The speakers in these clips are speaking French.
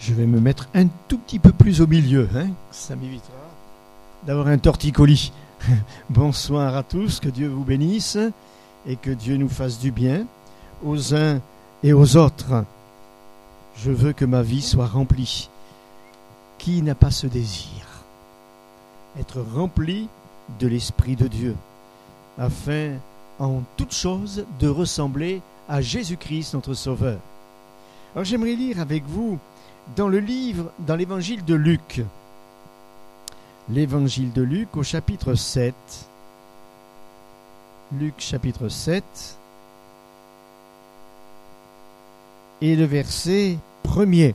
Je vais me mettre un tout petit peu plus au milieu, ça m'évitera d'avoir un torticolis. Bonsoir à tous, que Dieu vous bénisse et que Dieu nous fasse du bien aux uns et aux autres. Je veux que ma vie soit remplie. Qui n'a pas ce désir? Être rempli de l'Esprit de Dieu, afin en toute chose de ressembler à Jésus-Christ notre Sauveur. Alors j'aimerais lire avec vous dans l'évangile de Luc. L'évangile de Luc au chapitre 7. Luc chapitre 7 et le verset 1er.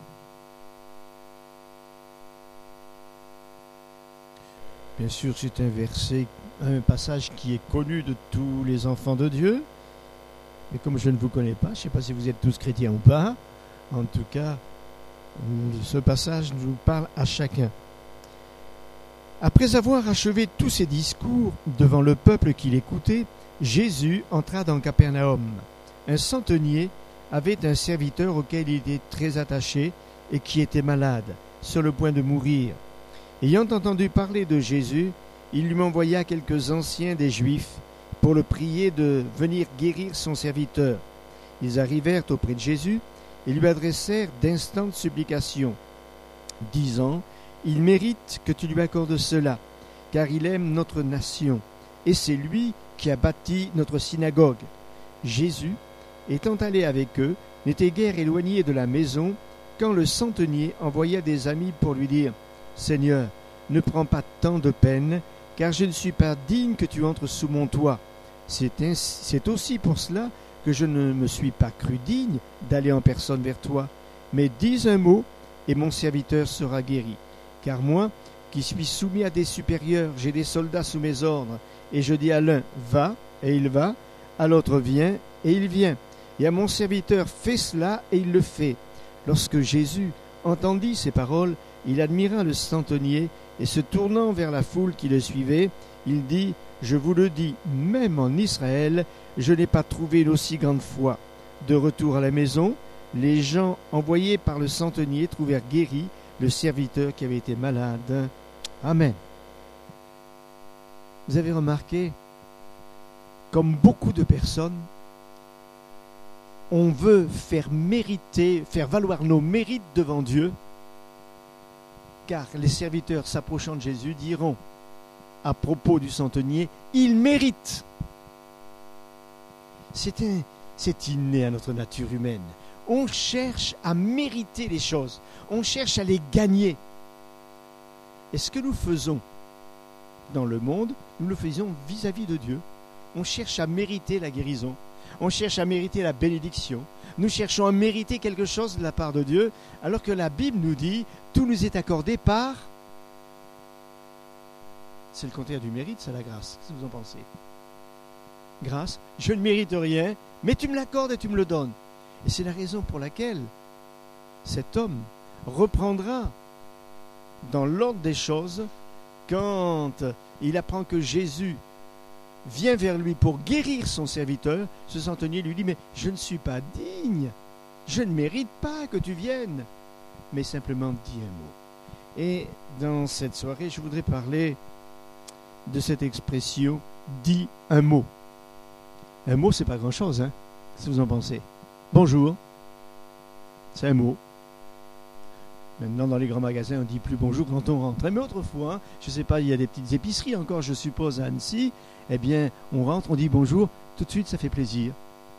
Bien sûr, c'est un passage qui est connu de tous les enfants de Dieu. Mais comme je ne vous connais pas, je ne sais pas si vous êtes tous chrétiens ou pas, en tout cas, ce passage nous parle à chacun. Après avoir achevé tous ses discours devant le peuple qui l'écoutait, Jésus entra dans Capernaum. Un centenier avait un serviteur auquel il était très attaché et qui était malade, sur le point de mourir. Ayant entendu parler de Jésus, il lui envoya quelques anciens des Juifs pour le prier de venir guérir son serviteur. Ils arrivèrent auprès de Jésus et lui adressèrent d'instantes supplications, disant : « Il mérite que tu lui accordes cela, car il aime notre nation, et c'est lui qui a bâti notre synagogue. » Jésus, étant allé avec eux, n'était guère éloigné de la maison, quand le centenier envoya des amis pour lui dire : « Seigneur, ne prends pas tant de peine, car je ne suis pas digne que tu entres sous mon toit. C'est aussi pour cela que je ne me suis pas cru digne d'aller en personne vers toi. Mais dis un mot, et mon serviteur sera guéri. Car moi, qui suis soumis à des supérieurs, j'ai des soldats sous mes ordres, et je dis à l'un, va, et il va, à l'autre, viens, et il vient. Et à mon serviteur, fais cela, et il le fait. » Lorsque Jésus entendit ces paroles, il admira le centenier, et se tournant vers la foule qui le suivait, il dit : « Je vous le dis, même en Israël, je n'ai pas trouvé une aussi grande foi. » De retour à la maison, les gens envoyés par le centenier trouvèrent guéri le serviteur qui avait été malade. Amen. Vous avez remarqué, comme beaucoup de personnes, on veut faire valoir nos mérites devant Dieu, car les serviteurs s'approchant de Jésus diront à propos du centenier : il mérite. C'est inné à notre nature humaine. On cherche à mériter les choses, on cherche à les gagner. Et ce que nous faisons dans le monde, nous le faisons vis-à-vis de Dieu. On cherche à mériter la guérison, on cherche à mériter la bénédiction, nous cherchons à mériter quelque chose de la part de Dieu, alors que la Bible nous dit : tout nous est accordé par... C'est le contraire du mérite, c'est la grâce. Qu'est-ce que vous en pensez ? Grâce, je ne mérite rien, mais tu me l'accordes et tu me le donnes. Et c'est la raison pour laquelle cet homme reprendra dans l'ordre des choses quand il apprend que Jésus vient vers lui pour guérir son serviteur. Ce centenier lui dit : « Mais je ne suis pas digne, je ne mérite pas que tu viennes, mais simplement dis un mot. » Et dans cette soirée, je voudrais parler de cette expression « dis un mot ». Un mot, c'est pas grand-chose, Qu'est-ce que vous en pensez ? Bonjour, c'est un mot. Maintenant, dans les grands magasins, on ne dit plus bonjour quand on rentre. Mais autrefois, je ne sais pas, il y a des petites épiceries encore, je suppose, à Annecy. Eh bien, on rentre, on dit bonjour, tout de suite, ça fait plaisir.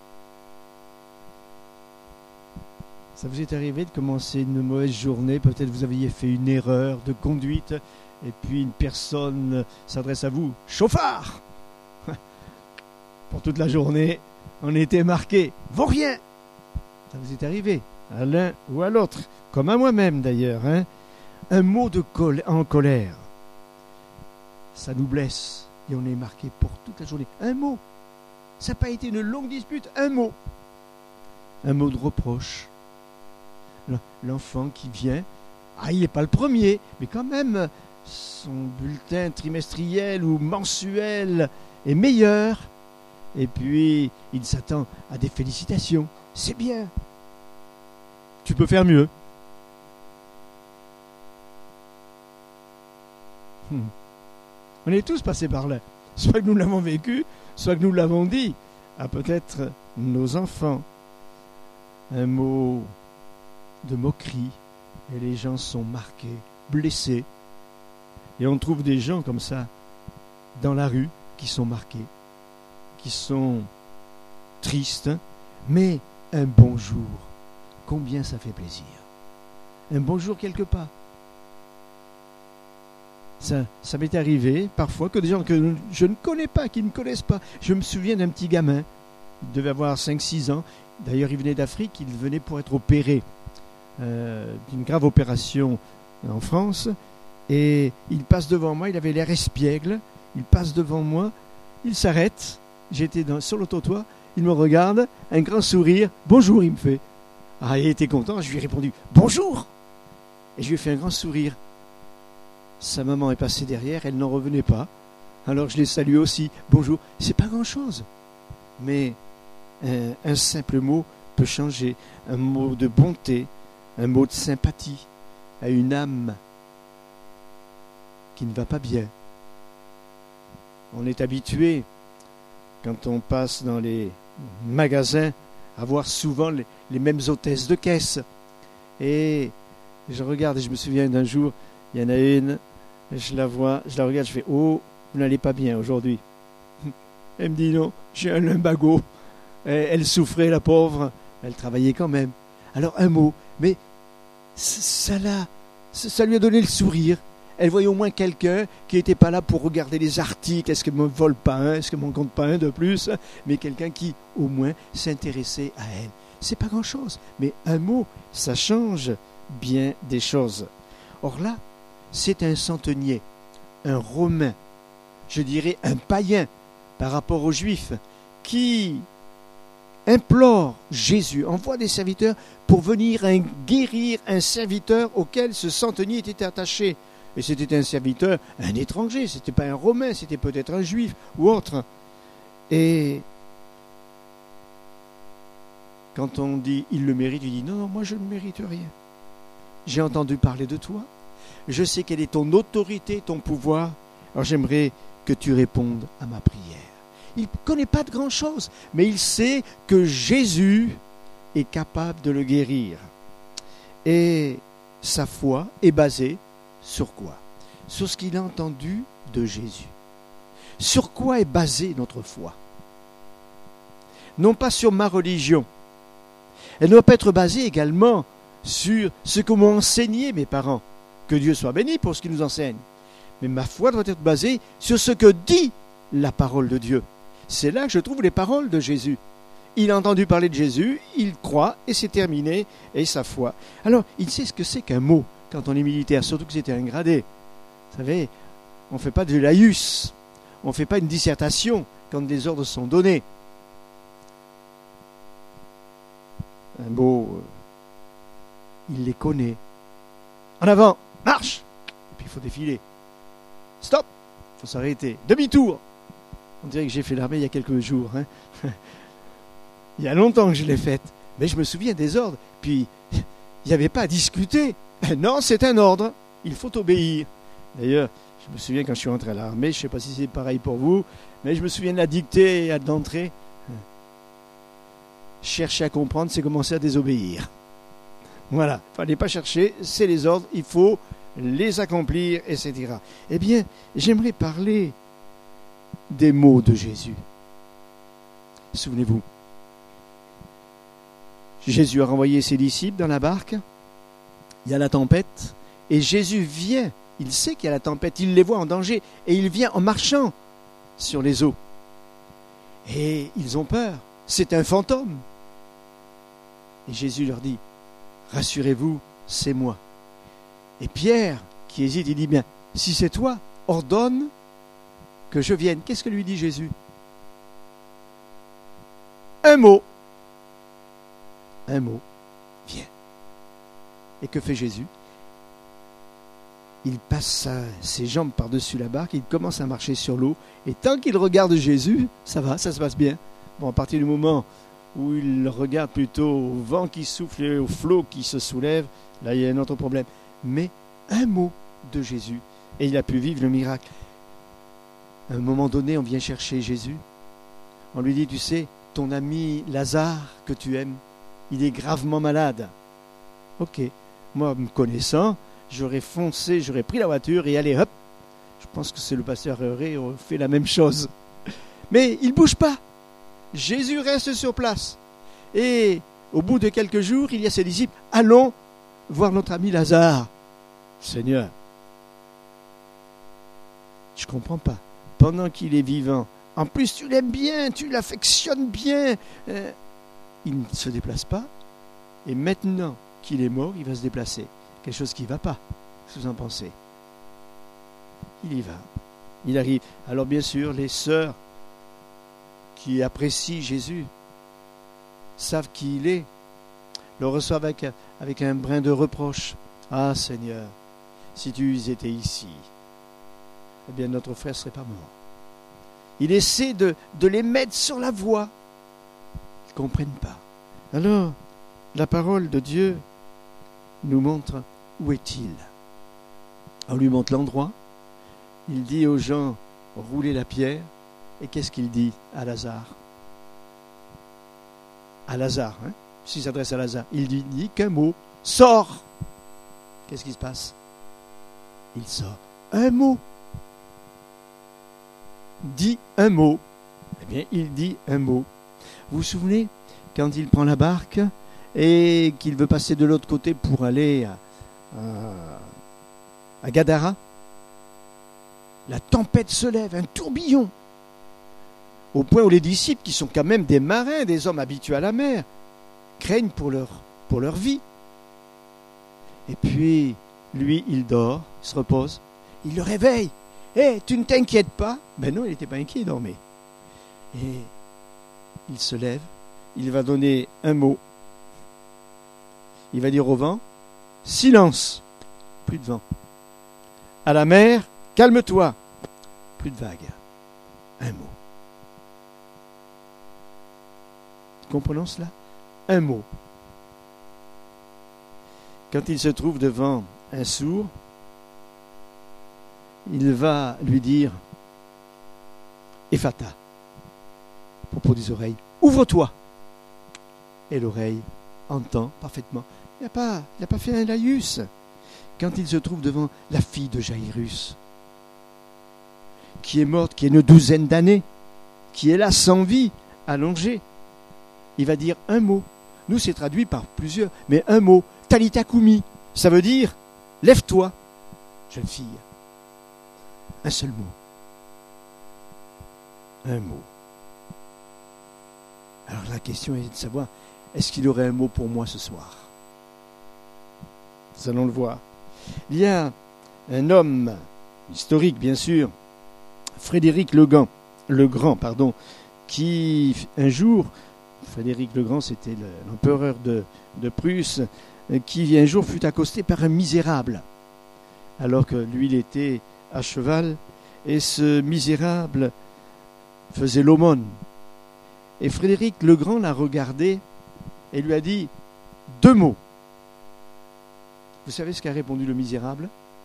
Ça vous est arrivé de commencer une mauvaise journée, peut-être vous aviez fait une erreur de conduite, et puis une personne s'adresse à vous : « Chauffard !» Pour toute la journée, on était marqué « Vaut rien !» Ça vous est arrivé, à l'un ou à l'autre, comme à moi-même d'ailleurs. Un mot en colère, ça nous blesse, et on est marqué pour toute la journée. Un mot, ça n'a pas été une longue dispute, un mot de reproche. L'enfant qui vient, il n'est pas le premier, mais quand même, son bulletin trimestriel ou mensuel est meilleur. Et puis, il s'attend à des félicitations. C'est bien. Tu peux faire mieux. On est tous passés par là. Soit que nous l'avons vécu, soit que nous l'avons dit à peut-être nos enfants. Un mot de moquerie et les gens sont marqués, blessés. Et on trouve des gens comme ça dans la rue qui sont marqués, qui sont tristes, mais un bonjour, combien ça fait plaisir. Un bonjour quelque part. Ça m'est arrivé parfois que des gens que je ne connais pas, qui ne me connaissent pas. Je me souviens d'un petit gamin, il devait avoir 5-6 ans. D'ailleurs, il venait d'Afrique, il venait pour être opéré d'une grave opération en France. Et il passe devant moi, il avait l'air espiègle. Il passe devant moi, il s'arrête. J'étais sur le trottoir, il me regarde, un grand sourire. Bonjour, il me fait. Ah, il était content, je lui ai répondu bonjour. Et je lui ai fait un grand sourire. Sa maman est passée derrière, elle n'en revenait pas. Alors je l'ai salué aussi. Bonjour. C'est pas grand-chose. Mais un simple mot peut changer. Un mot de bonté, un mot de sympathie à une âme qui ne va pas bien. On est habitué, quand on passe dans les magasins, à voir souvent les mêmes hôtesses de caisse. Et je regarde et je me souviens d'un jour, il y en a une, je la vois, je la regarde, je fais « Oh, vous n'allez pas bien aujourd'hui ». Elle me dit « Non, j'ai un lumbago ». Elle souffrait, la pauvre, elle travaillait quand même. Alors un mot, mais ça lui a donné le sourire. Elle voyait au moins quelqu'un qui n'était pas là pour regarder les articles, est-ce qu'elle ne me vole pas un, est-ce qu'elle ne m'en compte pas un de plus, mais quelqu'un qui au moins s'intéressait à elle. C'est pas grand-chose, mais un mot, ça change bien des choses. Or là, c'est un centenier, un Romain, je dirais un païen par rapport aux Juifs, qui implore Jésus, envoie des serviteurs pour venir guérir un serviteur auquel ce centenier était attaché. Et c'était un serviteur, un étranger, c'était pas un Romain, c'était peut-être un Juif ou autre. Et quand on dit il le mérite, il dit non, moi je ne mérite rien. J'ai entendu parler de toi, je sais quelle est ton autorité, ton pouvoir, alors j'aimerais que tu répondes à ma prière. Il ne connaît pas de grand-chose, mais il sait que Jésus est capable de le guérir. Et sa foi est basée sur quoi? Sur ce qu'il a entendu de Jésus. Sur quoi est basée notre foi? Non pas sur ma religion. Elle ne doit pas être basée également sur ce que m'ont enseigné mes parents. Que Dieu soit béni pour ce qu'ils nous enseignent. Mais ma foi doit être basée sur ce que dit la parole de Dieu. C'est là que je trouve les paroles de Jésus. Il a entendu parler de Jésus, il croit et c'est terminé, et sa foi. Alors, il sait ce que c'est qu'un mot quand on est militaire, surtout que c'était un gradé. Vous savez, on ne fait pas de laïus, on ne fait pas une dissertation quand des ordres sont donnés. Un mot, il les connaît. En avant, marche! Et puis il faut défiler. Stop! Il faut s'arrêter. Demi-tour! On dirait que j'ai fait l'armée il y a quelques jours. Il y a longtemps que je l'ai faite. Mais je me souviens des ordres. Puis, il n'y avait pas à discuter. Non, c'est un ordre. Il faut obéir. D'ailleurs, je me souviens quand je suis entré à l'armée, je ne sais pas si c'est pareil pour vous, mais je me souviens de la dictée et d'entrée. Chercher à comprendre, c'est commencer à désobéir. Voilà. Il ne fallait pas chercher, c'est les ordres, il faut les accomplir, etc. Eh bien, j'aimerais parler des mots de Jésus. Souvenez-vous, Jésus a renvoyé ses disciples dans la barque, il y a la tempête, et Jésus vient, il sait qu'il y a la tempête, il les voit en danger, et il vient en marchant sur les eaux. Et ils ont peur, c'est un fantôme. Et Jésus leur dit, rassurez-vous, c'est moi. Et Pierre, qui hésite, il dit bien, si c'est toi, ordonne que je vienne. Qu'est-ce que lui dit Jésus? Un mot. Un mot. Viens. Et que fait Jésus? Il passe ses jambes par-dessus la barque, il commence à marcher sur l'eau, et tant qu'il regarde Jésus, ça va, ça se passe bien. Bon, à partir du moment où il regarde plutôt au vent qui souffle et au flot qui se soulève, là il y a un autre problème. Mais un mot de Jésus et il a pu vivre le miracle. À un moment donné, on vient chercher Jésus. On lui dit, tu sais, ton ami Lazare que tu aimes, il est gravement malade. Ok, moi, me connaissant, j'aurais foncé, j'aurais pris la voiture et allez, hop. Je pense que c'est le pasteur Heuré, on fait la même chose. Mais il ne bouge pas. Jésus reste sur place. Et au bout de quelques jours, il y a ses disciples, allons voir notre ami Lazare. Seigneur, je ne comprends pas. Pendant qu'il est vivant, en plus tu l'aimes bien, tu l'affectionnes bien, il ne se déplace pas. Et maintenant qu'il est mort, il va se déplacer. Quelque chose qui ne va pas. Qu'est-ce que vous en pensez? Il y va. Il arrive. Alors bien sûr, les sœurs qui apprécient Jésus savent qui il est, le reçoivent avec un brin de reproche. Ah Seigneur, si tu étais ici, eh bien notre frère ne serait pas mort. Il essaie de les mettre sur la voie. Ils ne comprennent pas. Alors, la parole de Dieu nous montre où est-il. On lui montre l'endroit. Il dit aux gens, roulez la pierre. Et qu'est-ce qu'il dit à Lazare? À Lazare, hein? S'il s'adresse à Lazare, il lui dit qu'un mot, sors. Qu'est-ce qui se passe? Il sort. Un mot. Dit un mot. Eh bien, il dit un mot. Vous vous souvenez, quand il prend la barque et qu'il veut passer de l'autre côté pour aller à Gadara, la tempête se lève, un tourbillon, au point où les disciples, qui sont quand même des marins, des hommes habitués à la mer, craignent pour leur vie. Et puis, lui, il dort, il se repose, il le réveille. « Hé, tu ne t'inquiètes pas ?» Ben non, il n'était pas inquiet, il dormait. Et il se lève, il va donner un mot. Il va dire au vent, « Silence !» Plus de vent. À la mer, « Calme-toi !» Plus de vagues. Un mot. Comprenons cela? Un mot. Quand il se trouve devant un sourd, il va lui dire Ephata, à propos des oreilles, ouvre-toi. Et l'oreille entend parfaitement. Il n'a pas fait un laïus. Quand il se trouve devant la fille de Jairus, qui est morte, qui a une 12aine d'années, qui est là sans vie, allongée, il va dire un mot. Nous, c'est traduit par plusieurs, mais un mot. Talita Kumi, ça veut dire lève-toi, jeune fille. Un seul mot. Un mot. Alors la question est de savoir, est-ce qu'il aurait un mot pour moi ce soir? Nous allons le voir. Il y a un homme historique, bien sûr, Frédéric le Grand, qui un jour, Frédéric le Grand, c'était l'empereur de Prusse, qui un jour fut accosté par un misérable, alors que lui, il était à cheval, et ce misérable faisait l'aumône. Et Frédéric le Grand l'a regardé et lui a dit 2 mots. Vous savez ce qu'a répondu le misérable?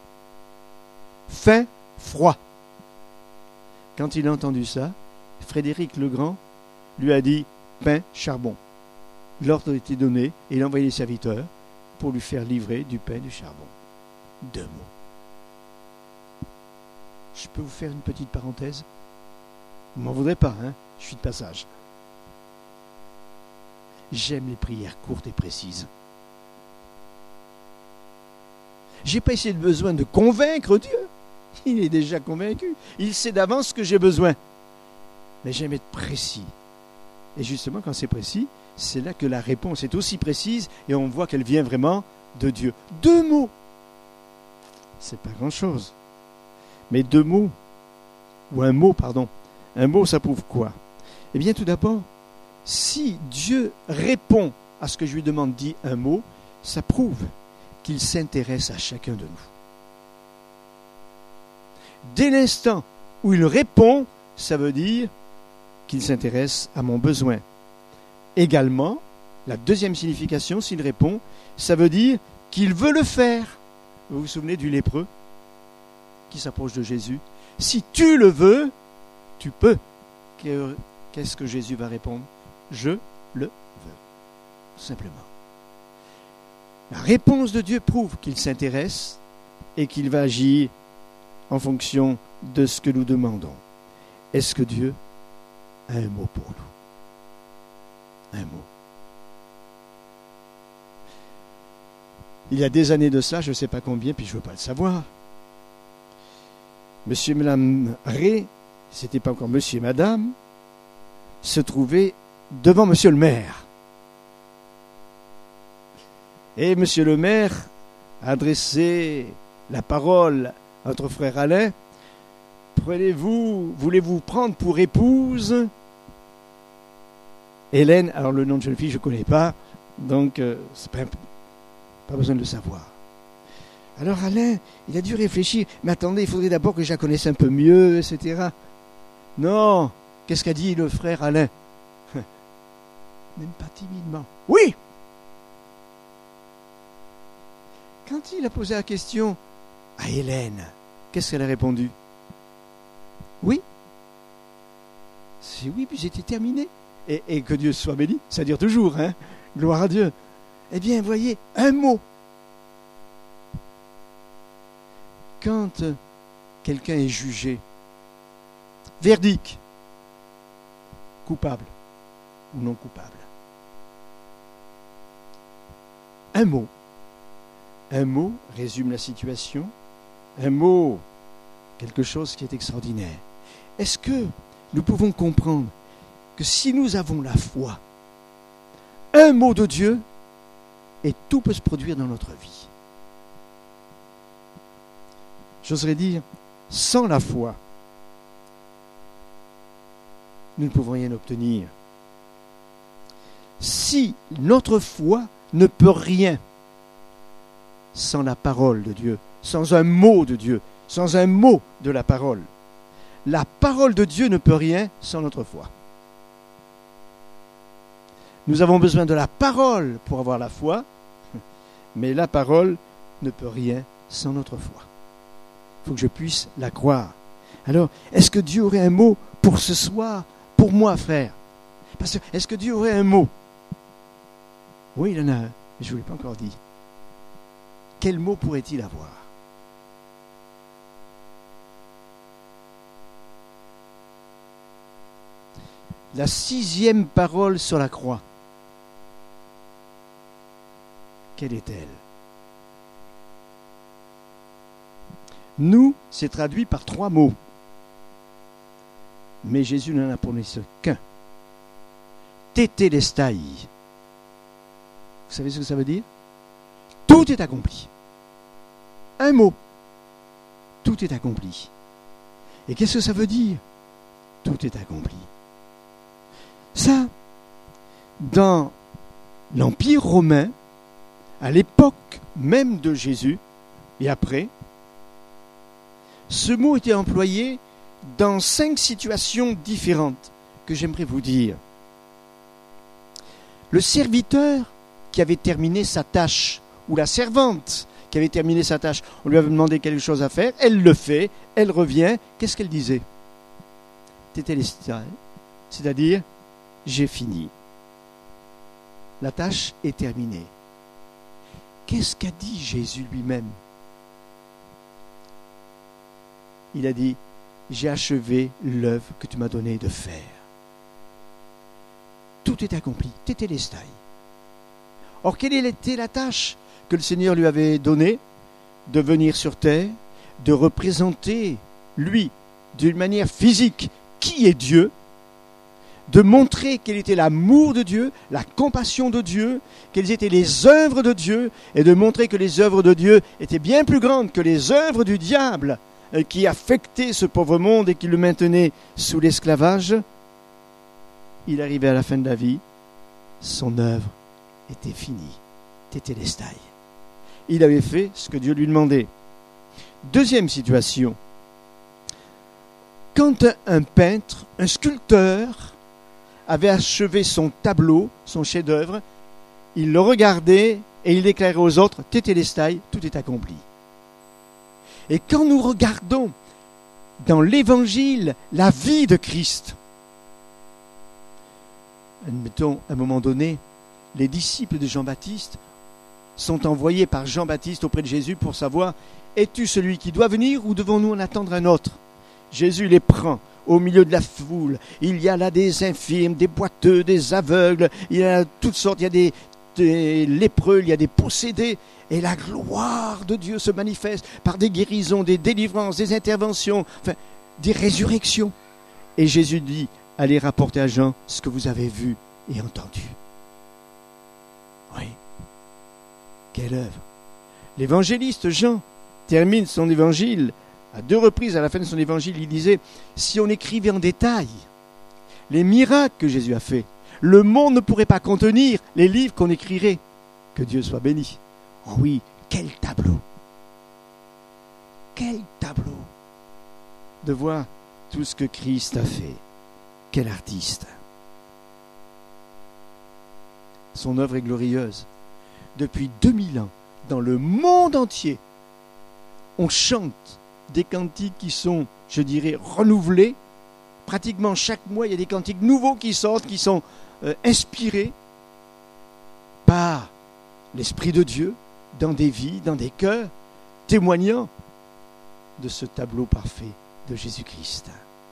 Faim, froid. Quand il a entendu ça, Frédéric le Grand lui a dit pain, charbon. L'ordre a été donné et il a envoyé les serviteurs pour lui faire livrer du pain et du charbon. 2 mots. Je peux vous faire une petite parenthèse? Vous m'en voudrez pas, hein? Je suis de passage. J'aime les prières courtes et précises. J'ai pas essayé de besoin de convaincre Dieu. Il est déjà convaincu. Il sait d'avance ce que j'ai besoin. Mais j'aime être précis. Et justement, quand c'est précis, c'est là que la réponse est aussi précise et on voit qu'elle vient vraiment de Dieu. 2 mots. C'est pas grand-chose. Mais 2 mots, ou un mot, un mot, ça prouve quoi? Eh bien, tout d'abord, si Dieu répond à ce que je lui demande, dit un mot, ça prouve qu'il s'intéresse à chacun de nous. Dès l'instant où il répond, ça veut dire qu'il s'intéresse à mon besoin. Également, la deuxième signification, s'il répond, ça veut dire qu'il veut le faire. Vous vous souvenez du lépreux? qui s'approche de Jésus. Si tu le veux, tu peux. Qu'est-ce que Jésus va répondre? Je le veux. Tout simplement. La réponse de Dieu prouve qu'il s'intéresse et qu'il va agir en fonction de ce que nous demandons. Est-ce que Dieu a un mot pour nous? Un mot. Il y a des années de cela, je ne sais pas combien, puis je ne veux pas le savoir. Monsieur et Madame Ré, c'était pas encore Monsieur et Madame, se trouvaient devant Monsieur le maire. Et Monsieur le maire a adressé la parole à notre frère Alain. Voulez-vous prendre pour épouse Hélène? Alors le nom de jeune fille, je ne connais pas, donc c'est pas besoin de le savoir. Alors Alain, il a dû réfléchir. Mais attendez, il faudrait d'abord que je la connaisse un peu mieux, etc. Non, qu'est-ce qu'a dit le frère Alain? Même pas timidement. Oui! Quand il a posé la question à Hélène, qu'est-ce qu'elle a répondu? Oui. C'est oui, puis c'était terminé. Et que Dieu soit béni, ça dure toujours, hein? Gloire à Dieu. Eh bien, voyez, un mot. Quand quelqu'un est jugé, verdict, coupable ou non coupable, un mot résume la situation, un mot, quelque chose qui est extraordinaire. Est-ce que nous pouvons comprendre que si nous avons la foi, un mot de Dieu, et tout peut se produire dans notre vie? J'oserais dire, sans la foi, nous ne pouvons rien obtenir. Si notre foi ne peut rien sans la parole de Dieu, sans un mot de Dieu, sans un mot de la parole de Dieu ne peut rien sans notre foi. Nous avons besoin de la parole pour avoir la foi, mais la parole ne peut rien sans notre foi. Il faut que je puisse la croire. Alors, est-ce que Dieu aurait un mot pour ce soir, pour moi, frère? Parce que, est-ce que Dieu aurait un mot? Oui, il en a un, mais je ne vous l'ai pas encore dit. Quel mot pourrait-il avoir? La 6e parole sur la croix. Quelle est-elle? Nous, c'est traduit par 3 mots. Mais Jésus n'en a prononcé qu'un. Tétélestai. Vous savez ce que ça veut dire? Tout est accompli. Un mot. Tout est accompli. Et qu'est-ce que ça veut dire? Tout est accompli. Ça, dans l'Empire romain, à l'époque même de Jésus, et après, ce mot était employé dans 5 situations différentes que j'aimerais vous dire. Le serviteur qui avait terminé sa tâche, ou la servante qui avait terminé sa tâche, on lui avait demandé quelque chose à faire, elle le fait, elle revient, qu'est-ce qu'elle disait? Tétélestai, c'est-à-dire, j'ai fini. La tâche est terminée. Qu'est-ce qu'a dit Jésus lui-même? Il a dit, j'ai achevé l'œuvre que tu m'as donné de faire. Tout est accompli, tétélestai. Or, quelle était la tâche que le Seigneur lui avait donnée? De venir sur terre, de représenter, lui, d'une manière physique, qui est Dieu, de montrer quel était l'amour de Dieu, la compassion de Dieu, quelles étaient les œuvres de Dieu, et de montrer que les œuvres de Dieu étaient bien plus grandes que les œuvres du diable qui affectaient ce pauvre monde et qui le maintenait sous l'esclavage. Il arrivait à la fin de la vie, son œuvre était finie, tétélestai. Il avait fait ce que Dieu lui demandait. Deuxième situation, quand un peintre, un sculpteur, avait achevé son tableau, son chef-d'œuvre, il le regardait et il déclarait aux autres, tétélestai, tout est accompli. Et quand nous regardons dans l'Évangile la vie de Christ, admettons, à un moment donné, les disciples de Jean-Baptiste sont envoyés par Jean-Baptiste auprès de Jésus pour savoir, es-tu celui qui doit venir ou devons-nous en attendre un autre? Jésus les prend au milieu de la foule. Il y a là des infirmes, des boiteux, des aveugles, il y a toutes sortes, il y a des lépreux, il y a des possédés. Et la gloire de Dieu se manifeste par des guérisons, des délivrances, des interventions, enfin, des résurrections. Et Jésus dit, allez rapporter à Jean ce que vous avez vu et entendu. Oui. Quelle œuvre! L'évangéliste Jean termine son évangile à 2 reprises. À la fin de son évangile, il disait, si on écrivait en détail les miracles que Jésus a faits, le monde ne pourrait pas contenir les livres qu'on écrirait. Que Dieu soit béni. Oh oui, quel tableau! Quel tableau de voir tout ce que Christ a fait. Quel artiste! Son œuvre est glorieuse. Depuis 2000 ans, dans le monde entier, on chante des cantiques qui sont, je dirais, renouvelés. Pratiquement chaque mois, il y a des cantiques nouveaux qui sortent, qui sont inspirés par l'Esprit de Dieu, dans des vies, dans des cœurs, témoignant de ce tableau parfait de Jésus-Christ.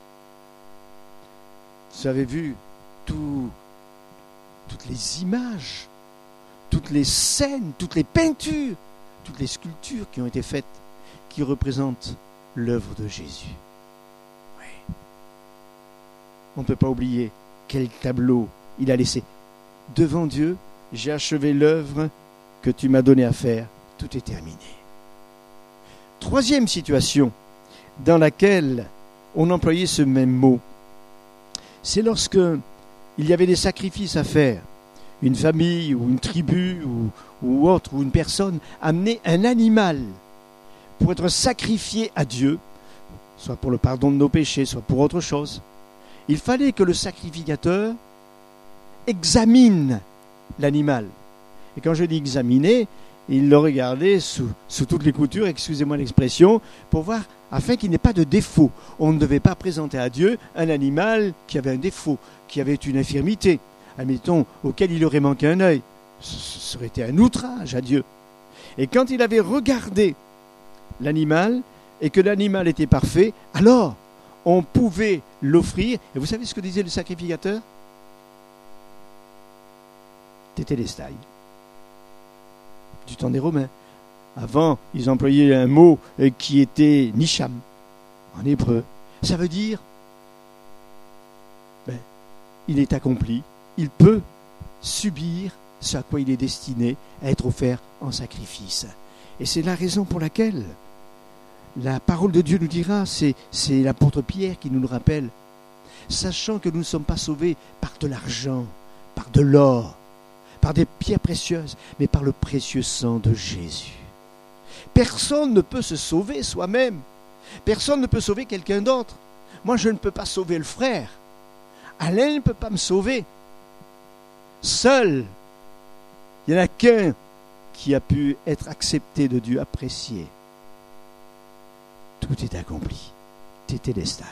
Vous avez vu toutes les images, toutes les scènes, toutes les peintures, toutes les sculptures qui ont été faites, qui représentent l'œuvre de Jésus. Oui. On ne peut pas oublier quel tableau il a laissé. Devant Dieu, j'ai achevé l'œuvre que tu m'as donné à faire. Tout est terminé. Troisième situation dans laquelle on employait ce même mot, c'est lorsque il y avait des sacrifices à faire. Une famille ou une tribu ou autre, ou une personne amenait un animal pour être sacrifié à Dieu, soit pour le pardon de nos péchés, soit pour autre chose. Il fallait que le sacrificateur examine l'animal. Et quand je dis examiner, il le regardait sous toutes les coutures, excusez-moi l'expression, pour voir, afin qu'il n'ait pas de défaut. On ne devait pas présenter à Dieu un animal qui avait un défaut, qui avait une infirmité, admettons, auquel il aurait manqué un œil. Ce serait été un outrage à Dieu. Et quand il avait regardé l'animal, et que l'animal était parfait, alors on pouvait l'offrir. Et vous savez ce que disait le sacrificateur? Tétélestai. Du temps des Romains. Avant, ils employaient un mot qui était nisham, en hébreu. Ça veut dire, il est accompli, il peut subir ce à quoi il est destiné à être offert en sacrifice. Et c'est la raison pour laquelle la parole de Dieu nous dira, c'est l'apôtre Pierre qui nous le rappelle, sachant que nous ne sommes pas sauvés par de l'argent, par de l'or, par des pierres précieuses, mais par le précieux sang de Jésus. Personne ne peut se sauver soi-même. Personne ne peut sauver quelqu'un d'autre. Moi, je ne peux pas sauver le frère. Alain ne peut pas me sauver. Seul, il n'y en a qu'un qui a pu être accepté de Dieu, apprécié. Tout est accompli. Tétélestai.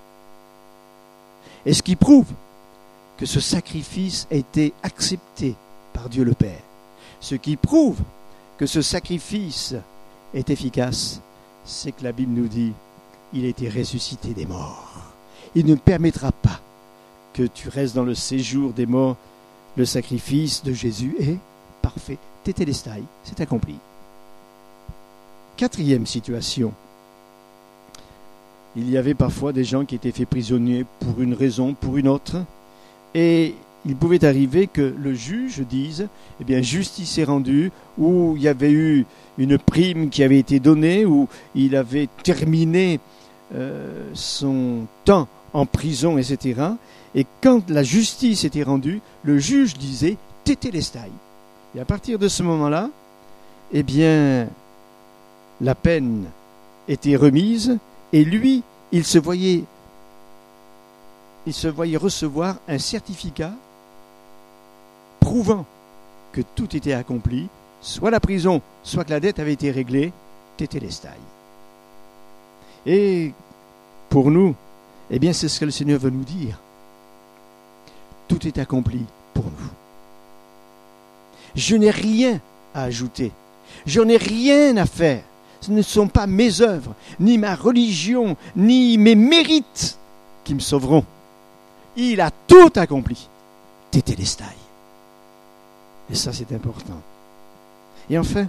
Et ce qui prouve que ce sacrifice a été accepté par Dieu le Père, ce qui prouve que ce sacrifice est efficace, c'est que la Bible nous dit il a été ressuscité des morts. Il ne permettra pas que tu restes dans le séjour des morts. Le sacrifice de Jésus est parfait. Tétélestai, c'est accompli. Quatrième situation. Il y avait parfois des gens qui étaient faits prisonniers pour une raison, pour une autre, et il pouvait arriver que le juge dise, eh bien, justice est rendue, ou il y avait eu une prime qui avait été donnée, ou il avait terminé son temps en prison, etc. Et quand la justice était rendue, le juge disait tétélestai. Et à partir de ce moment-là, eh bien, la peine était remise, et lui, il se voyait recevoir un certificat prouvant que tout était accompli, soit la prison, soit que la dette avait été réglée, tétélestai. Et pour nous, eh bien, c'est ce que le Seigneur veut nous dire. Tout est accompli pour nous. Je n'ai rien à ajouter. Je n'ai rien à faire. Ce ne sont pas mes œuvres, ni ma religion, ni mes mérites qui me sauveront. Il a tout accompli. Tétélestai. Et ça, c'est important. Et enfin,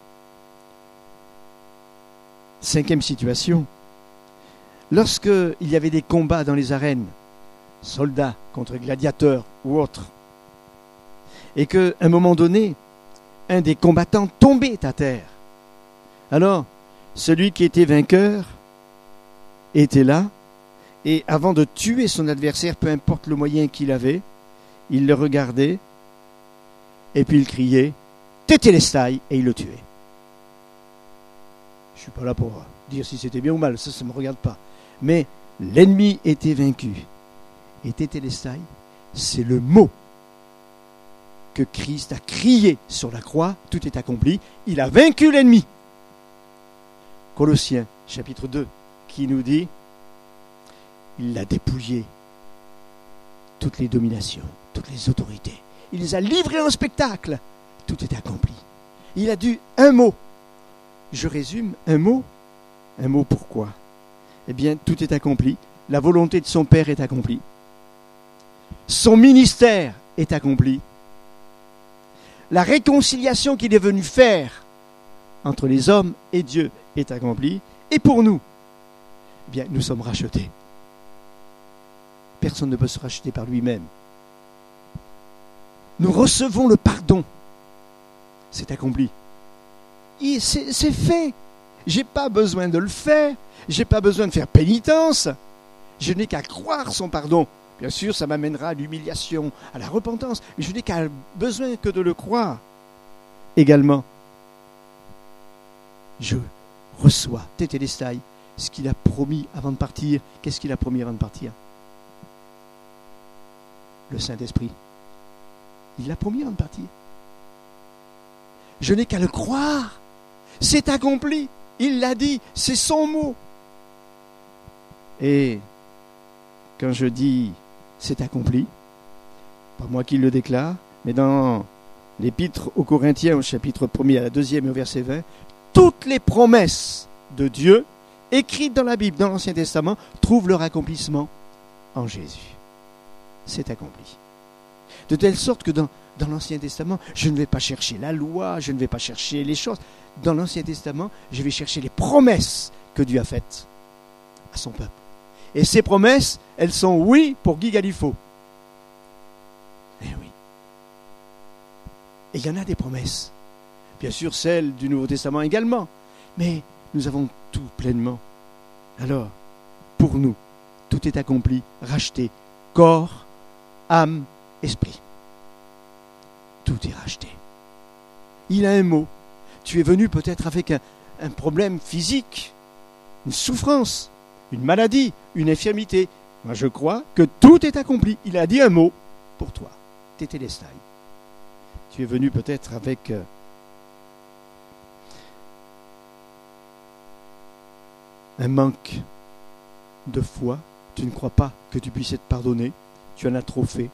5e situation. Lorsque il y avait des combats dans les arènes, soldats contre gladiateurs ou autres, et qu'à un moment donné, un des combattants tombait à terre, alors celui qui était vainqueur était là, et avant de tuer son adversaire, peu importe le moyen qu'il avait, il le regardait, et puis il criait « Tétélestai » et il le tuait. Je ne suis pas là pour dire si c'était bien ou mal, ça ne me regarde pas. Mais l'ennemi était vaincu. Et Tétélestai, c'est le mot que Christ a crié sur la croix, tout est accompli, il a vaincu l'ennemi. Colossiens, chapitre 2, qui nous dit, il l'a dépouillé, toutes les dominations, toutes les autorités. Il les a livrés en spectacle, tout est accompli. Il a dit un mot. Je résume, un mot pourquoi ? Eh bien, tout est accompli, la volonté de son Père est accomplie. Son ministère est accompli. La réconciliation qu'il est venu faire entre les hommes et Dieu est accomplie. Et pour nous, eh bien, nous sommes rachetés. Personne ne peut se racheter par lui-même. Nous recevons le pardon. C'est accompli. C'est fait. Je n'ai pas besoin de le faire. Je n'ai pas besoin de faire pénitence. Je n'ai qu'à croire son pardon. Bien sûr, ça m'amènera à l'humiliation, à la repentance, mais je n'ai qu'à besoin que de le croire. Également, je reçois, Tétélestai, ce qu'il a promis avant de partir. Qu'est-ce qu'il a promis avant de partir ? Le Saint-Esprit. Il l'a promis avant de partir. Je n'ai qu'à le croire. C'est accompli. Il l'a dit. C'est son mot. Et quand je dis c'est accompli, pas moi qui le déclare, mais dans l'Épître aux Corinthiens, au chapitre 1er à la 2e et au verset 20, toutes les promesses de Dieu écrites dans la Bible, dans l'Ancien Testament, trouvent leur accomplissement en Jésus. C'est accompli. De telle sorte que dans l'Ancien Testament, je ne vais pas chercher la loi, je ne vais pas chercher les choses. Dans l'Ancien Testament, je vais chercher les promesses que Dieu a faites à son peuple. Et ces promesses, elles sont oui pour Guy Galifo. Eh oui. Et il y en a des promesses. Bien sûr, celles du Nouveau Testament également. Mais nous avons tout pleinement. Alors, pour nous, tout est accompli, racheté. Corps, âme, esprit. Tout est racheté. Il a un mot. Tu es venu peut-être avec un problème physique, une souffrance, une maladie, une infirmité. Moi, je crois que tout est accompli. Il a dit un mot pour toi. Tétélestai. Tu es venu peut-être avec un manque de foi. Tu ne crois pas que tu puisses être pardonné. Tu en as trop fait.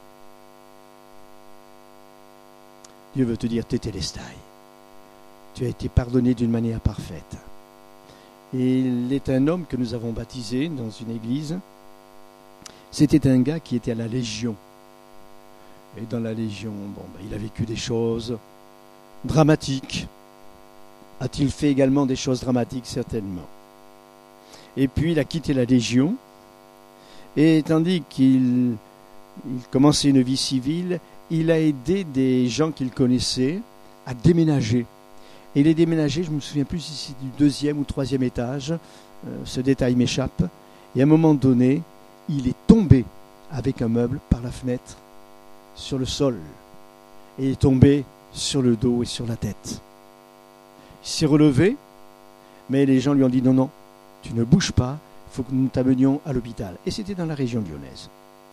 Dieu veut te dire Tétélestai. Tu as été pardonné d'une manière parfaite. Et il est un homme que nous avons baptisé dans une église. C'était un gars qui était à la Légion. Et dans la Légion, il a vécu des choses dramatiques. A-t-il fait également des choses dramatiques? Certainement. Et puis il a quitté la Légion. Et tandis qu'il commençait une vie civile, il a aidé des gens qu'il connaissait à déménager. Et il est déménagé, je ne me souviens plus si c'est du 2e ou 3e étage, ce détail m'échappe. Et à un moment donné, il est tombé avec un meuble par la fenêtre sur le sol. Et il est tombé sur le dos et sur la tête. Il s'est relevé, mais les gens lui ont dit non, tu ne bouges pas, il faut que nous t'amenions à l'hôpital. Et c'était dans la région lyonnaise.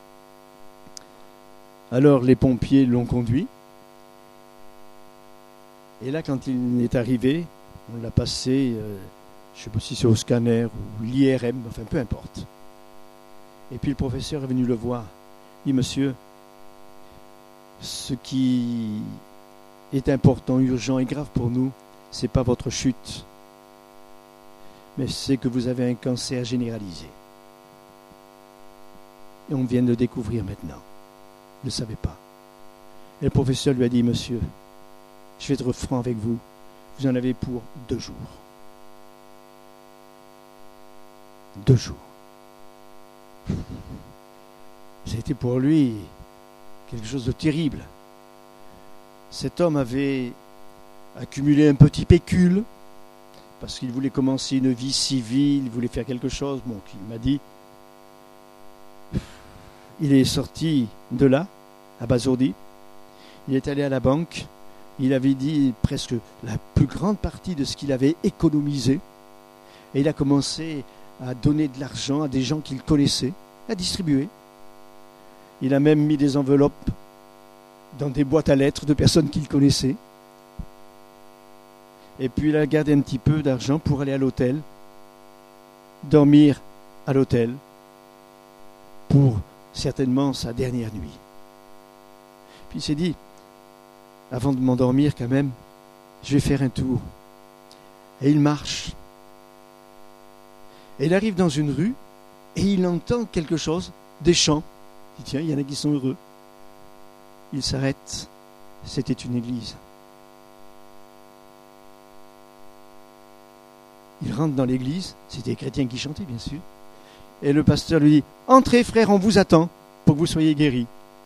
Alors les pompiers l'ont conduit. Et là, quand il est arrivé, on l'a passé Je ne sais pas si c'est au scanner ou l'IRM, enfin peu importe. Et puis le professeur est venu le voir. Il dit, monsieur, ce qui est important, urgent et grave pour nous, ce n'est pas votre chute, mais c'est que vous avez un cancer généralisé. Et on vient de le découvrir maintenant. Il ne le savait pas. Et le professeur lui a dit, monsieur, je vais être franc avec vous, vous en avez pour 2 jours. 2 jours. Ça a été pour lui quelque chose de terrible. Cet homme avait accumulé un petit pécule parce qu'il voulait commencer une vie civile, il voulait faire quelque chose. Bon, il m'a dit. Il est sorti de là, abasourdi. Il est allé à la banque. Il avait dit presque la plus grande partie de ce qu'il avait économisé. Et il a commencé à donner de l'argent à des gens qu'il connaissait, à distribuer. Il a même mis des enveloppes dans des boîtes à lettres de personnes qu'il connaissait. Et puis il a gardé un petit peu d'argent pour aller à l'hôtel, dormir à l'hôtel pour certainement sa dernière nuit. Puis il s'est dit, avant de m'endormir quand même, je vais faire un tour. Et il marche. Et il arrive dans une rue et il entend quelque chose, des chants. Il dit, tiens, il y en a qui sont heureux. Il s'arrête. C'était une église. Il rentre dans l'église. C'était les chrétiens qui chantaient, bien sûr. Et le pasteur lui dit, entrez frère, on vous attend pour que vous soyez guéris.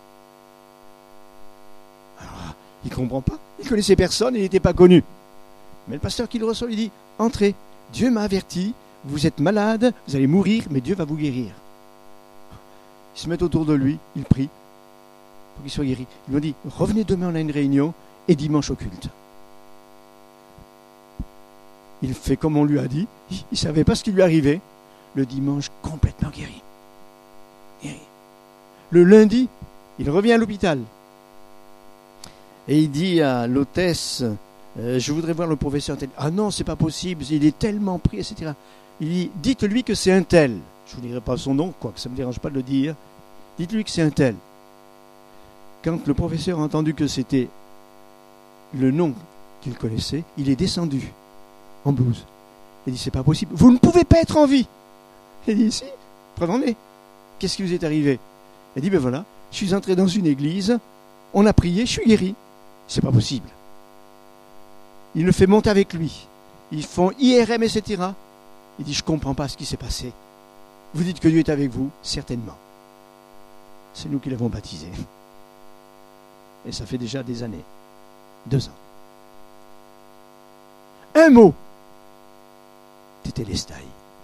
Alors, il ne comprend pas. Il ne connaissait personne et il n'était pas connu. Mais le pasteur qui le reçoit lui dit, entrez, Dieu m'a averti, vous êtes malade, vous allez mourir, mais Dieu va vous guérir. Ils se mettent autour de lui, ils prient pour qu'il soit guéri. Ils lui ont dit, revenez demain, on a une réunion, et dimanche au culte. Il fait comme on lui a dit, il ne savait pas ce qui lui arrivait. Le dimanche, complètement guéri. Le lundi, il revient à l'hôpital. Et il dit à l'hôtesse, je voudrais voir le professeur tel. Ah non, c'est pas possible, il est tellement pris, etc. Il dit, dites-lui que c'est un tel. Je ne vous dirai pas son nom, quoique ça ne me dérange pas de le dire. Dites-lui que c'est un tel. Quand le professeur a entendu que c'était le nom qu'il connaissait, il est descendu en blouse. Il dit, c'est pas possible, vous ne pouvez pas être en vie. Il dit, si, preuve-en-est. Qu'est-ce qui vous est arrivé? Il dit, ben voilà, je suis entré dans une église, on a prié, je suis guéri. C'est pas possible. Il le fait monter avec lui. Ils font IRM, etc. Il dit, je ne comprends pas ce qui s'est passé. Vous dites que Dieu est avec vous? Certainement. C'est nous qui l'avons baptisé. Et ça fait déjà des années. 2 ans. Un mot. Tétélestai.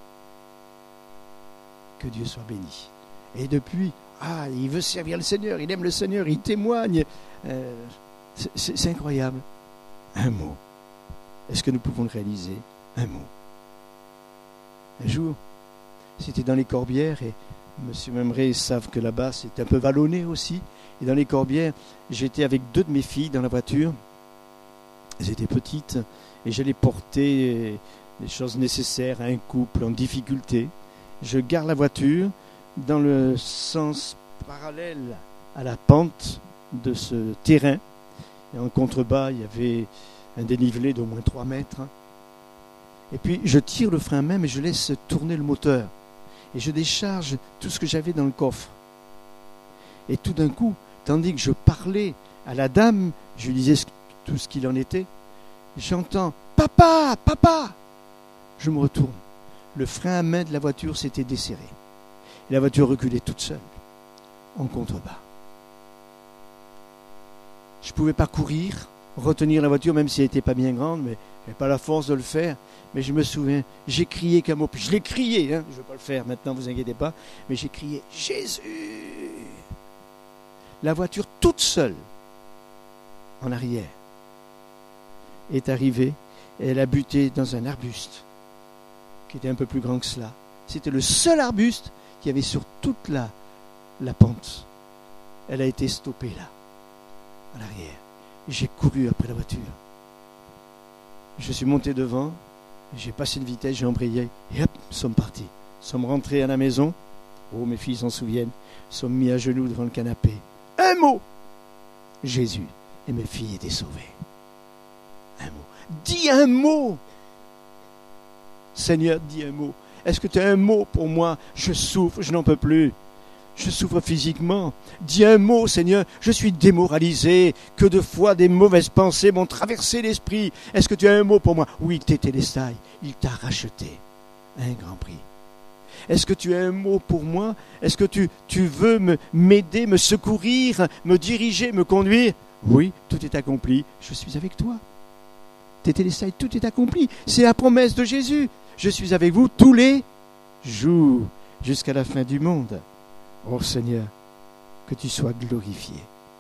Que Dieu soit béni. Et depuis, il veut servir le Seigneur, il aime le Seigneur, il témoigne. C'est incroyable. Un mot. Est-ce que nous pouvons le réaliser? Un mot. Un jour, c'était dans les Corbières, et M. Memré savent que là-bas, c'est un peu vallonné aussi. Et dans les Corbières, j'étais avec 2 de mes filles dans la voiture. Elles étaient petites, et j'allais porter les choses nécessaires à un couple en difficulté. Je gare la voiture dans le sens parallèle à la pente de ce terrain. Et en contrebas, il y avait un dénivelé d'au moins 3 mètres. Et puis, je tire le frein à main, mais je laisse tourner le moteur. Et je décharge tout ce que j'avais dans le coffre. Et tout d'un coup, tandis que je parlais à la dame, je lui disais tout ce qu'il en était, j'entends « Papa, papa !» Je me retourne. Le frein à main de la voiture s'était desserré. Et la voiture reculait toute seule, en contrebas. Je ne pouvais pas courir, retenir la voiture, même si elle n'était pas bien grande, mais je n'avais pas la force de le faire. Mais je me souviens, j'ai crié qu'un mot, puis je l'ai crié, je ne vais pas le faire maintenant, vous inquiétez pas, mais j'ai crié « Jésus !» La voiture toute seule, en arrière, est arrivée et elle a buté dans un arbuste qui était un peu plus grand que cela. C'était le seul arbuste qu'il y avait sur toute la pente. Elle a été stoppée là, en arrière. J'ai couru après la voiture. Je suis monté devant, J'ai passé une vitesse, j'ai embrayé, et hop, nous sommes partis. Nous sommes rentrés à la maison. Oh, mes filles s'en souviennent. Nous sommes mis à genoux devant le canapé. Un mot, Jésus. Et mes filles étaient sauvées. Un mot. Dis un mot. Seigneur, dis un mot. Est-ce que tu as un mot pour moi? Je souffre, je n'en peux plus. Je souffre physiquement. Dis un mot, Seigneur. Je suis démoralisé. Que de fois des mauvaises pensées m'ont traversé l'esprit. Est-ce que tu as un mot pour moi? Oui, Tétélestai, il t'a racheté à un grand prix. Est-ce que tu as un mot pour moi? Est-ce que tu veux m'aider, me secourir, me diriger, me conduire? Oui, tout est accompli. Je suis avec toi. Tétélestai, tout est accompli. C'est la promesse de Jésus. Je suis avec vous tous les jours, jusqu'à la fin du monde. Oh Seigneur, que tu sois glorifié.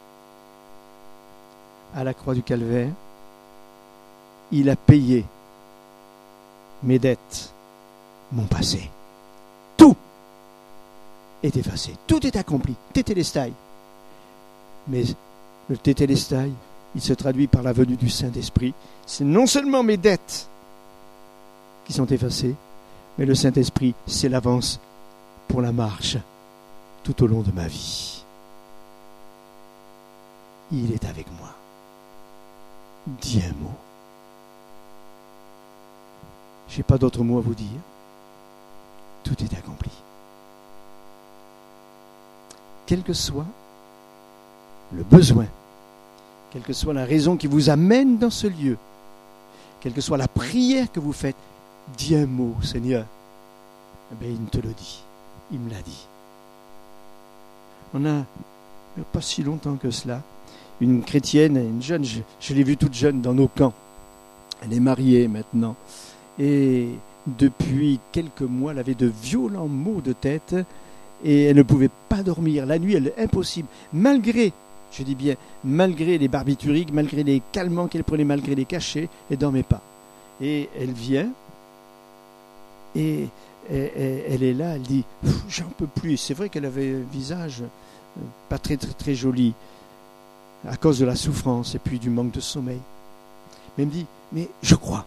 À la croix du Calvaire, il a payé mes dettes, mon passé. Tout est effacé, tout est accompli. Tétélestai. Mais le Tétélestai, il se traduit par la venue du Saint-Esprit. C'est non seulement mes dettes qui sont effacées, mais le Saint-Esprit, c'est l'avance pour la marche tout au long de ma vie. Il est avec moi. Dis un mot. Je n'ai pas d'autre mot à vous dire. Tout est accompli. Quel que soit le besoin, quelle que soit la raison qui vous amène dans ce lieu, quelle que soit la prière que vous faites, dis un mot, Seigneur. Eh bien, il te le dit. Il me l'a dit. On a, pas si longtemps que cela, une chrétienne, une jeune, je l'ai vue toute jeune dans nos camps. Elle est mariée maintenant. Et depuis quelques mois, elle avait de violents maux de tête et elle ne pouvait pas dormir. La nuit, elle est impossible. Malgré, je dis bien, malgré les barbituriques, malgré les calmants qu'elle prenait, malgré les cachets, elle ne dormait pas. Et elle vient et elle est là, elle dit « J'en peux plus ». C'est vrai qu'elle avait un visage pas très, très, très joli à cause de la souffrance et puis du manque de sommeil. Mais elle me dit « Mais je crois.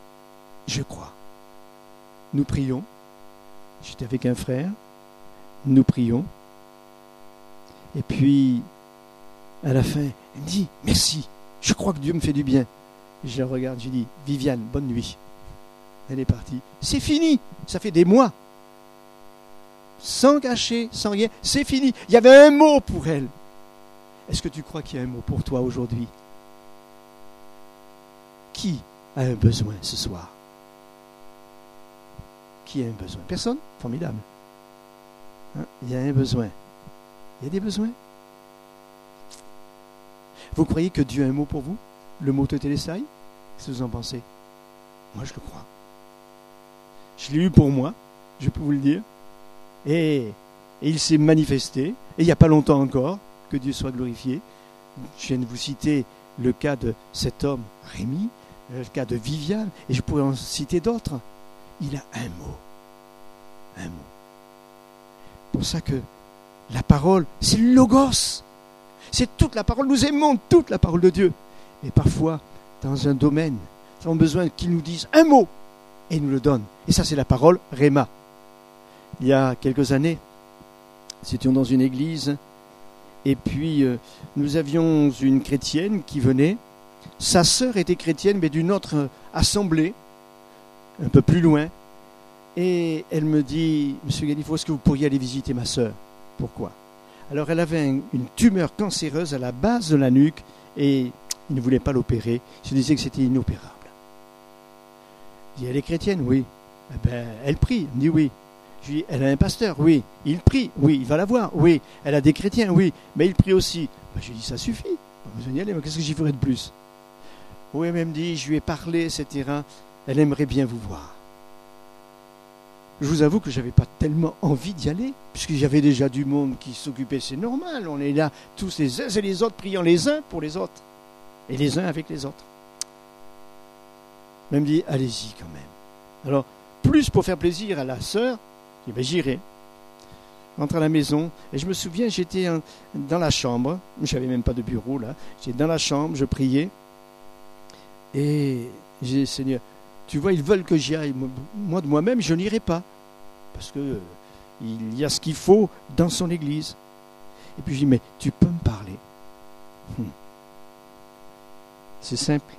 Nous prions. J'étais avec un frère. Nous prions. Et puis, à la fin, elle me dit « Merci. Je crois que Dieu me fait du bien. » Je la regarde, je dis « Viviane, bonne nuit. » Elle est partie. C'est fini. Ça fait des mois. Sans cacher, sans rien. C'est fini. Il y avait un mot pour elle. Est-ce que tu crois qu'il y a un mot pour toi aujourd'hui? Qui a un besoin ce soir? Qui a un besoin? Personne? Formidable. Hein? Il y a un besoin. Il y a des besoins. Vous croyez que Dieu a un mot pour vous? Le mot Tétélestai? Qu'est-ce que vous en pensez? Moi, je le crois. Je l'ai eu pour moi, je peux vous le dire. Et il s'est manifesté. Et il n'y a pas longtemps encore, que Dieu soit glorifié. Je viens de vous citer le cas de cet homme, Rémi, le cas de Viviane, et je pourrais en citer d'autres. Il a un mot. Un mot. Pour ça que la parole, c'est le logos. C'est toute la parole. Nous aimons toute la parole de Dieu. Mais parfois, dans un domaine, nous avons besoin qu'il nous dise un mot. Et il nous le donne. Et ça, c'est la parole Réma. Il y a quelques années, nous étions dans une église. Et puis, nous avions une chrétienne qui venait. Sa sœur était chrétienne, mais d'une autre assemblée, un peu plus loin. Et elle me dit, Monsieur Galifo, est-ce que vous pourriez aller visiter ma sœur? Pourquoi? Alors, elle avait une tumeur cancéreuse à la base de la nuque et il ne voulait pas l'opérer. Il se disait que c'était inopérable. Je dis, elle est chrétienne? Oui. Eh ben, elle prie. Elle me dit oui. Je dis, elle a un pasteur? Oui. Il prie? Oui. Il va la voir? Oui. Elle a des chrétiens? Oui. Mais il prie aussi. Ben, je lui dis, ça suffit. Pas besoin d'y aller. Mais qu'est-ce que j'y ferais de plus? Oui, elle me dit, je lui ai parlé, etc. Elle aimerait bien vous voir. Je vous avoue que je n'avais pas tellement envie d'y aller, puisqu'il y avait déjà du monde qui s'occupait, c'est normal. On est là, tous les uns et les autres, priant les uns pour les autres. Et les uns avec les autres. Elle me dit, allez-y quand même. Alors, plus pour faire plaisir à la sœur, je dis, ben, j'irai. Je rentre à la maison, et je me souviens, j'étais dans la chambre, je n'avais même pas de bureau là, j'étais dans la chambre, je priais, et j'ai dit, Seigneur, tu vois, ils veulent que j'y aille. Moi, de moi-même, je n'irai pas. Parce que il y a ce qu'il faut dans son église. Et puis je dis, mais tu peux me parler. C'est simple.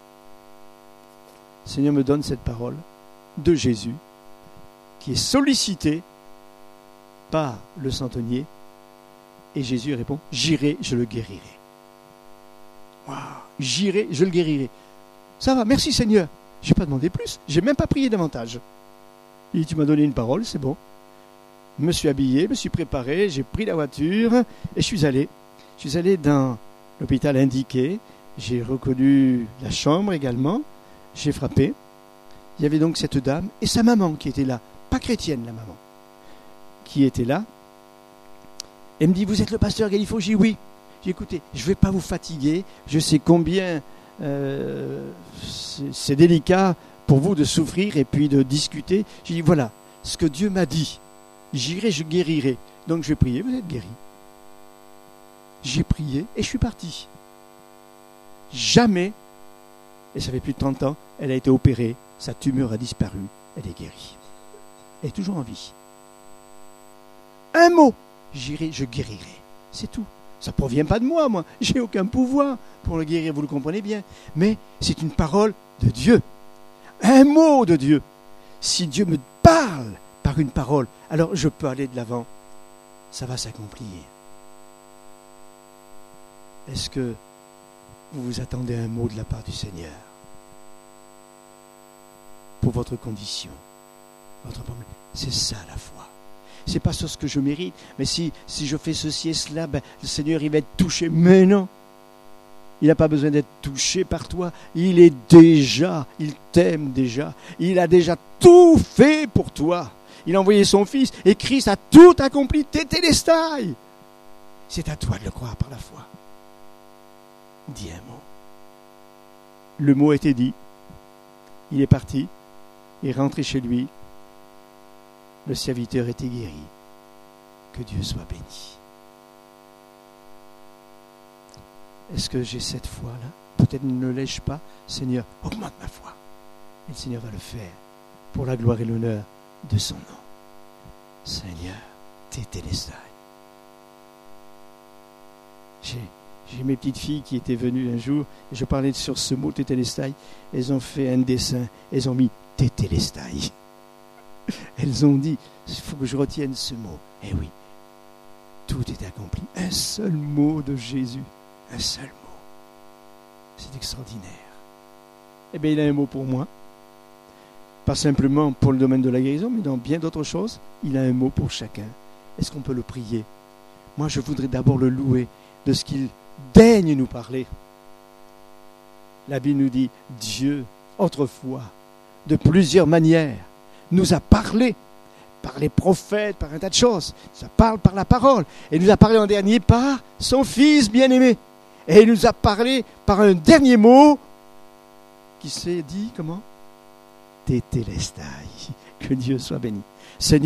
Le Seigneur me donne cette parole de Jésus qui est sollicité par le centenier. Et Jésus répond, j'irai, je le guérirai. Waouh, j'irai, je le guérirai. Ça va, merci Seigneur. Je n'ai pas demandé plus, je n'ai même pas prié davantage. Il dit, tu m'as donné une parole, c'est bon. Je me suis habillé, je me suis préparé, j'ai pris la voiture et je suis allé. Je suis allé dans l'hôpital indiqué, j'ai reconnu la chambre également, j'ai frappé. Il y avait donc cette dame et sa maman qui était là, pas chrétienne la maman, qui était là. Elle me dit, vous êtes le pasteur Galifo? J'ai dit oui. J'ai dit, écoutez, je ne vais pas vous fatiguer, je sais combien c'est délicat pour vous de souffrir et puis de discuter. J'ai dit, voilà, ce que Dieu m'a dit, j'irai, je guérirai. Donc je vais prier, vous êtes guéri. J'ai prié et je suis parti. Jamais, et ça fait plus de 30 ans, elle a été opérée, sa tumeur a disparu, elle est guérie. Elle est toujours en vie. Un mot, j'irai, je guérirai. C'est tout. Ça ne provient pas de moi. J'ai aucun pouvoir pour le guérir, vous le comprenez bien. Mais c'est une parole de Dieu. Un mot de Dieu. Si Dieu me parle par une parole, alors je peux aller de l'avant. Ça va s'accomplir. Est-ce que vous vous attendez à un mot de la part du Seigneur pour votre condition, votre problème? C'est ça la foi. C'est pas sur ce que je mérite, mais si je fais ceci et cela, le Seigneur il va être touché. Mais non, il n'a pas besoin d'être touché par toi. Il t'aime déjà. Il a déjà tout fait pour toi. Il a envoyé son Fils et Christ a tout accompli. Tétélestai. C'est à toi de le croire par la foi. Dis un mot. Le mot a été dit. Il est parti. Il est rentré chez lui. Le serviteur était guéri. Que Dieu soit béni. Est-ce que j'ai cette foi-là? Peut-être ne l'ai-je pas. Seigneur, augmente ma foi. Et le Seigneur va le faire pour la gloire et l'honneur de son nom. Seigneur, tétélestai. J'ai mes petites filles qui étaient venues un jour et je parlais sur ce mot tétélestai. Elles ont fait un dessin. Elles ont mis tétélestai. Elles ont dit, il faut que je retienne ce mot. Eh oui, tout est accompli. Un seul mot de Jésus. Un seul mot. C'est extraordinaire. Eh bien, il a un mot pour moi. Pas simplement pour le domaine de la guérison, mais dans bien d'autres choses. Il a un mot pour chacun. Est-ce qu'on peut le prier? Moi, je voudrais d'abord le louer de ce qu'il daigne nous parler. La Bible nous dit, Dieu, autrefois, de plusieurs manières, nous a parlé par les prophètes, par un tas de choses. Ça parle par la parole. Et nous a parlé en dernier par son Fils bien-aimé. Et il nous a parlé par un dernier mot qui s'est dit comment? Tétélestai. Que Dieu soit béni. Seigneur,